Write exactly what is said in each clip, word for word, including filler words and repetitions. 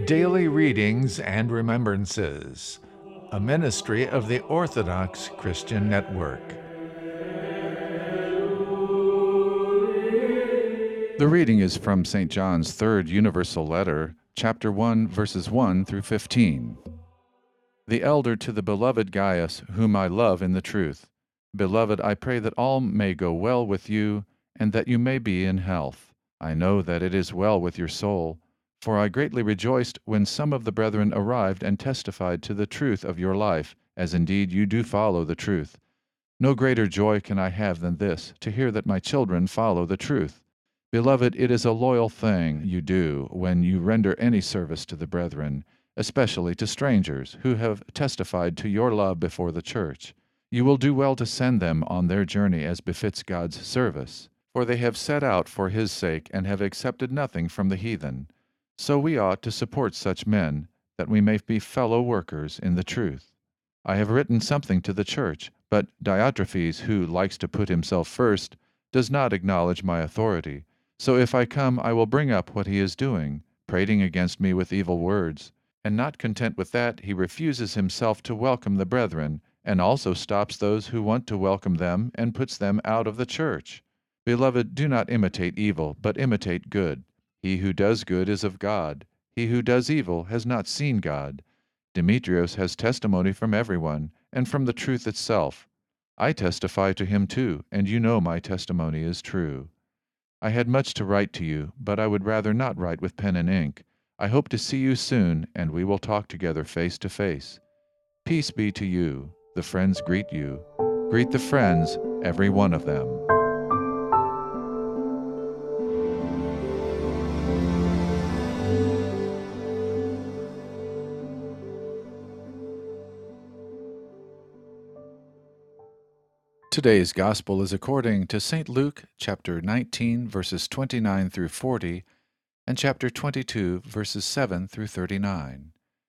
Daily Readings and Remembrances, a ministry of the Orthodox Christian Network. The reading is from Saint John's Third Universal Letter, chapter one, verses one through fifteen. The elder to the beloved Gaius, whom I love in the truth. Beloved, I pray that all may go well with you, and that you may be in health. I know that it is well with your soul, for I greatly rejoiced when some of the brethren arrived and testified to the truth of your life, as indeed you do follow the truth. No greater joy can I have than this, to hear that my children follow the truth. Beloved, it is a loyal thing you do when you render any service to the brethren, especially to strangers who have testified to your love before the church. You will do well to send them on their journey as befits God's service, for they have set out for his sake and have accepted nothing from the heathen. So we ought to support such men, that we may be fellow workers in the truth. I have written something to the church, but Diotrephes, who likes to put himself first, does not acknowledge my authority. So if I come, I will bring up what he is doing, prating against me with evil words. And not content with that, he refuses himself to welcome the brethren, and also stops those who want to welcome them, and puts them out of the church. Beloved, do not imitate evil, but imitate good. He who does good is of God. He who does evil has not seen God. Demetrios has testimony from everyone, and from the truth itself. I testify to him too, and you know my testimony is true. I had much to write to you, but I would rather not write with pen and ink. I hope to see you soon, and we will talk together face to face. Peace be to you. The friends greet you. Greet the friends, every one of them. Today's Gospel is according to Saint Luke, chapter nineteen, verses twenty-nine through forty, and chapter twenty-two, verses seven through thirty-nine.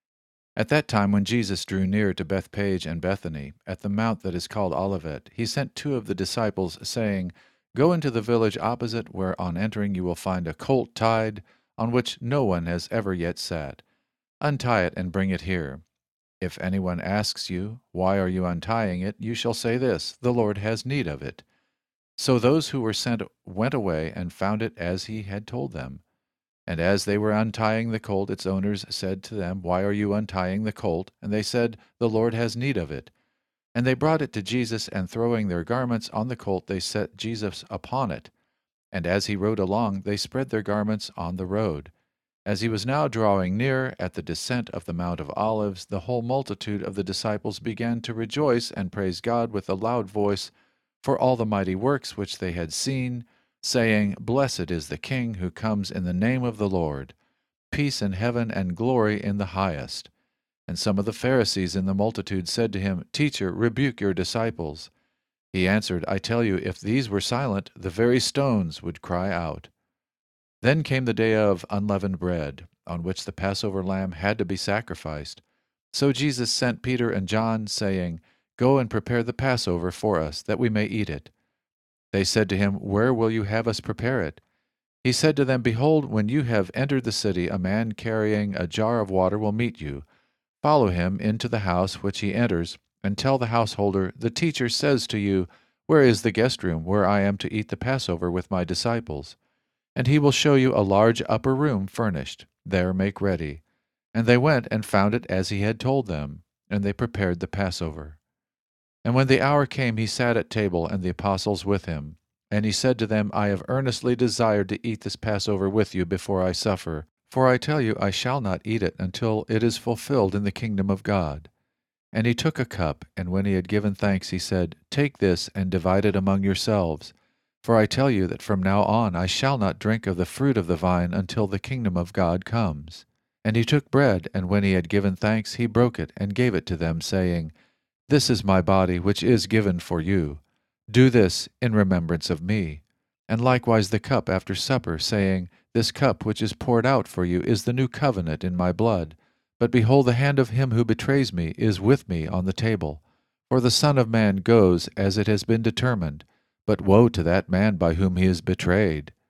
At that time, when Jesus drew near to Bethphage and Bethany, at the mount that is called Olivet, he sent two of the disciples, saying, Go into the village opposite, where on entering you will find a colt tied, on which no one has ever yet sat. Untie it and bring it here. If anyone asks you, Why are you untying it? You shall say this, The Lord has need of it. So those who were sent went away and found it as he had told them. And as they were untying the colt, its owners said to them, Why are you untying the colt? And they said, The Lord has need of it. And they brought it to Jesus, and throwing their garments on the colt, they set Jesus upon it. And as he rode along, they spread their garments on the road. As he was now drawing near, at the descent of the Mount of Olives, the whole multitude of the disciples began to rejoice and praise God with a loud voice for all the mighty works which they had seen, saying, Blessed is the King who comes in the name of the Lord. Peace in heaven and glory in the highest. And some of the Pharisees in the multitude said to him, Teacher, rebuke your disciples. He answered, I tell you, if these were silent, the very stones would cry out. Then came the day of unleavened bread, on which the Passover lamb had to be sacrificed. So Jesus sent Peter and John, saying, Go and prepare the Passover for us, that we may eat it. They said to him, Where will you have us prepare it? He said to them, Behold, when you have entered the city, a man carrying a jar of water will meet you. Follow him into the house which he enters, and tell the householder, The teacher says to you, Where is the guest room, where I am to eat the Passover with my disciples? And he will show you a large upper room furnished. There make ready. And they went and found it as he had told them, and they prepared the Passover. And when the hour came, he sat at table, and the apostles with him. And he said to them, I have earnestly desired to eat this Passover with you before I suffer. For I tell you, I shall not eat it until it is fulfilled in the kingdom of God. And he took a cup, and when he had given thanks, he said, Take this and divide it among yourselves. For I tell you that from now on I shall not drink of the fruit of the vine until the kingdom of God comes. And he took bread, and when he had given thanks, he broke it, and gave it to them, saying, This is my body, which is given for you. Do this in remembrance of me. And likewise the cup after supper, saying, This cup which is poured out for you is the new covenant in my blood. But behold, the hand of him who betrays me is with me on the table. For the Son of Man goes as it has been determined, but woe to that man by whom he is betrayed.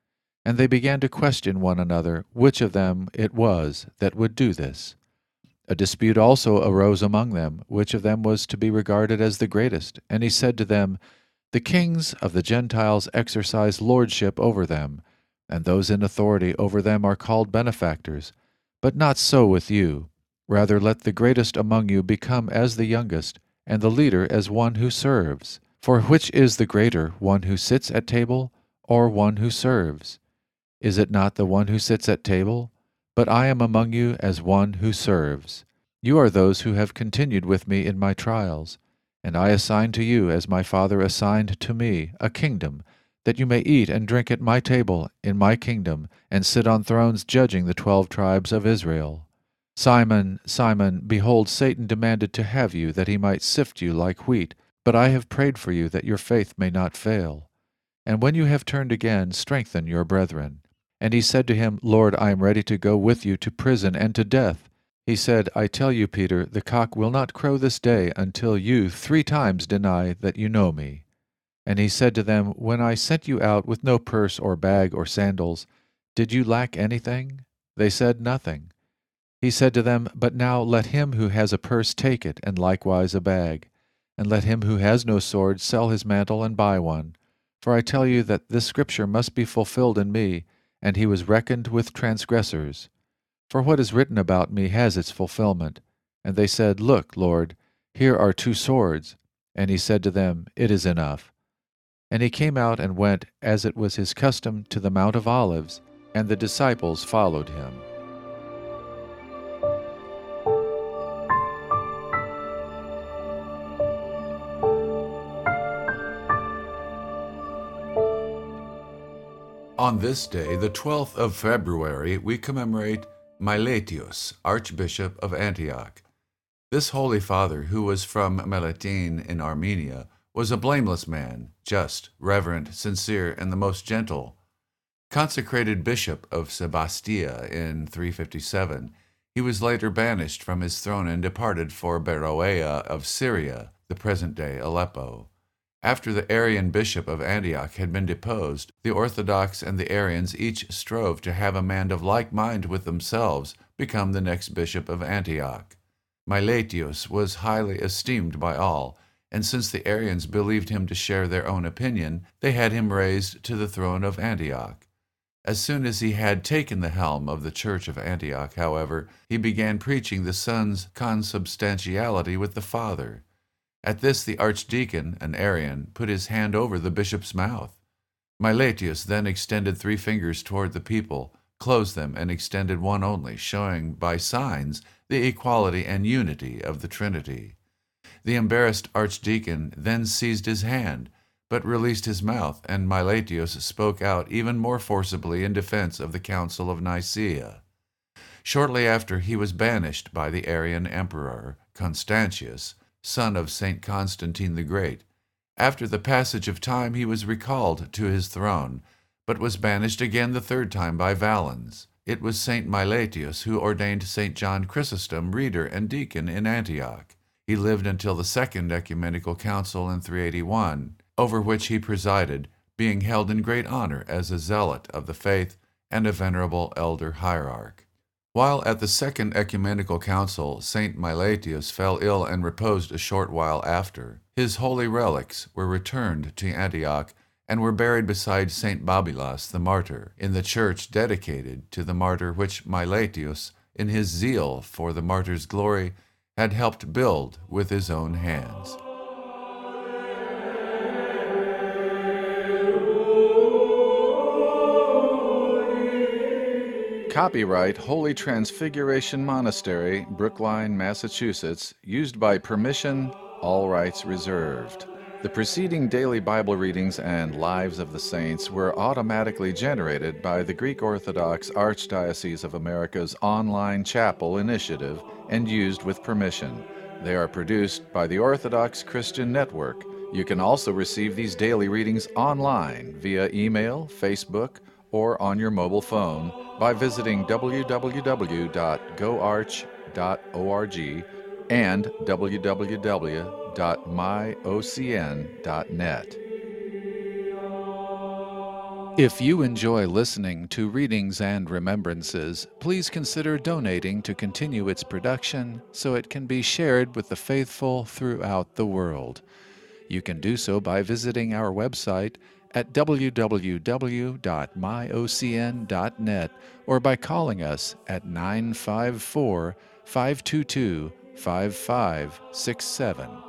And they began to question one another which of them it was that would do this. A dispute also arose among them, which of them was to be regarded as the greatest. And he said to them, The kings of the Gentiles exercise lordship over them, and those in authority over them are called benefactors. But not so with you. Rather let the greatest among you become as the youngest, and the leader as one who serves. For which is the greater, one who sits at table, or one who serves? Is it not the one who sits at table? But I am among you as one who serves. You are those who have continued with me in my trials, and I assign to you, as my Father assigned to me, a kingdom, that you may eat and drink at my table in my kingdom, and sit on thrones judging the twelve tribes of Israel. Simon, Simon, behold, Satan demanded to have you, that he might sift you like wheat, but I have prayed for you, that your faith may not fail. And when you have turned again, strengthen your brethren. And he said to him, Lord, I am ready to go with you to prison and to death. He said, I tell you, Peter, the cock will not crow this day until you three times deny that you know me. And he said to them, When I sent you out with no purse or bag or sandals, did you lack anything? They said, Nothing. He said to them, But now let him who has a purse take it, and likewise a bag. And let him who has no sword sell his mantle and buy one. For I tell you that this scripture must be fulfilled in me. And he was reckoned with transgressors. For what is written about me has its fulfillment. And they said, Look, Lord, here are two swords. And he said to them, It is enough. And he came out and went, as it was his custom, to the Mount of Olives, and the disciples followed him. On this day, the twelfth of February, we commemorate Meletius, Archbishop of Antioch. This holy father, who was from Melitene in Armenia, was a blameless man, just, reverent, sincere, and the most gentle. Consecrated bishop of Sebastia in three fifty-seven, he was later banished from his throne and departed for Beroea of Syria, the present-day Aleppo. After the Arian bishop of Antioch had been deposed, the Orthodox and the Arians each strove to have a man of like mind with themselves become the next bishop of Antioch. Meletius was highly esteemed by all, and since the Arians believed him to share their own opinion, they had him raised to the throne of Antioch. As soon as he had taken the helm of the church of Antioch, however, he began preaching the Son's consubstantiality with the Father. At this the archdeacon, an Arian, put his hand over the bishop's mouth. Meletius then extended three fingers toward the people, closed them, and extended one only, showing by signs the equality and unity of the Trinity. The embarrassed archdeacon then seized his hand, but released his mouth, and Meletius spoke out even more forcibly in defense of the Council of Nicaea. Shortly after, he was banished by the Arian emperor, Constantius, son of Saint Constantine the Great. After the passage of time, he was recalled to his throne, but was banished again the third time by Valens. It was Saint Meletius who ordained Saint John Chrysostom reader and deacon in Antioch. He lived until the Second Ecumenical Council in three eighty-one, over which he presided, being held in great honor as a zealot of the faith and a venerable elder hierarch. While at the Second Ecumenical Council, Saint Meletius fell ill and reposed a short while after. His holy relics were returned to Antioch and were buried beside Saint Babylas the martyr, in the church dedicated to the martyr which Meletius, in his zeal for the martyr's glory, had helped build with his own hands. Copyright Holy Transfiguration Monastery, Brookline, Massachusetts, used by permission, all rights reserved. The preceding daily Bible readings and Lives of the Saints were automatically generated by the Greek Orthodox Archdiocese of America's online chapel initiative and used with permission. They are produced by the Orthodox Christian Network. You can also receive these daily readings online via email, Facebook, or on your mobile phone by visiting w w w dot go arch dot org and w w w dot my o c n dot net. If you enjoy listening to Readings and Remembrances, please consider donating to continue its production so it can be shared with the faithful throughout the world. You can do so by visiting our website at w w w dot my o c n dot net or by calling us at nine five four, five two two, five five six seven.